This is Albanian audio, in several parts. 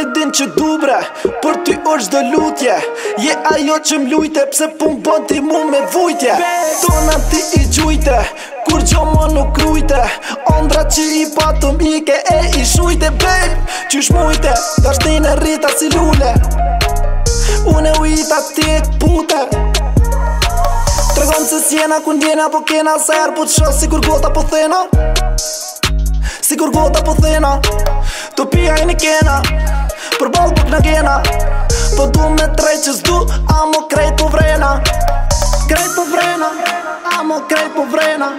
e din që du bre, për ty është do lutje. Je ajo që m'lujte, pse pun bën ti mu me vujtje. Tona ti i gjujte, kur gjo më nuk krujte. Ondra që i patëm ike e i shujte. Babe, qysh mujte, dashtin e rrita si lule. Une ujita ti e këpute. Tregon se s'jena ku ndjena po kena. Sa her po t'sho sigur gota po thena. Sigur gota po thena. Tu pija i një kena, për bol buk në gena. Po du me trej që s'du, amo krejt po vrena. Krejt po vrena, amo krejt po vrena.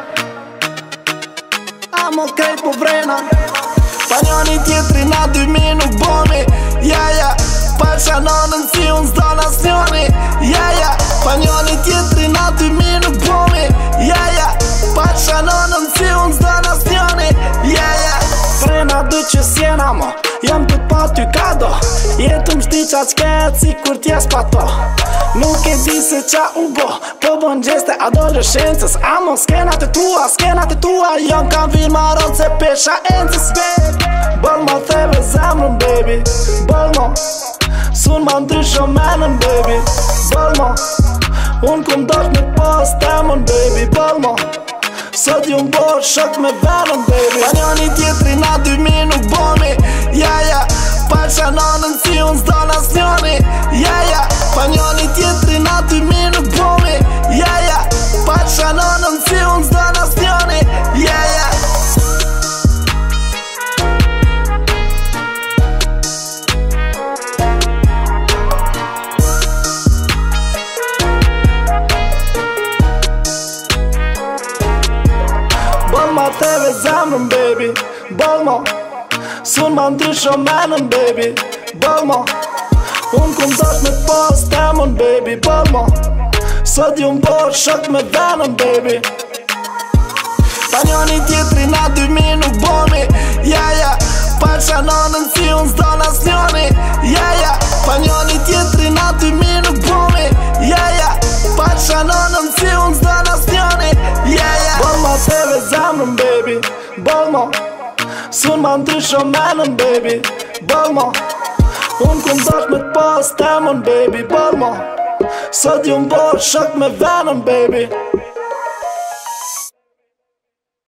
Amo krejt po vrena. Pa njoni tjetri na 2000 nuk bomi. Ja, pa qanonën si unë s'do nas njoni. Ja, pa njoni tjetri na 2000 nuk bomi. Ja, pa qanonën si unë s'do nas njoni. Ja, frena du që s'jena mo, jam të pa ty kado. Jetu m'shti qa qket si kur t'jes pa to. Nuk e di se qa u bo, po bon gjeste adolescencës. Amo skenat e tua, jon kam vil maron se pesha encës. Bëll ma theve zemrën baby, bëll ma sun ma ndrysho menën baby. Bëll ma, unë kum dosh me pas temën baby. Bëll ma, sot ju m'bo shok me venën baby. Pa njoni tjetri na 2000 nuk bomi. Ja, pa qanonën si unë s'do nas njoni. Ja, pa njoni tjetri na 2000 nuk bomi. Ja, pa qanonën si unë s'do nas njoni. Ja. Bëll ma teve zemrën baby, bëll ma sun ma ndrysho menën baby. Bëll ma, unë kum dosh me pas temën baby. Bëll ma, sot ju m'bo shok me venën baby. Pa njoni tjetri na 2000 nuk bomi. Ja, pa qanonën si unë s'do nas njoni. Ja, pa njoni tjetri na 2000 nuk bomi. Ja, pa qanonën si unë s'do nas njoni. Ja, bëll ma teve zemrën baby, bëll ma sun ma ndrysho menën baby. Bëll ma, unë kum dosh me t'pas temën baby. Bëll ma, sot ju m'bo shok me venën baby.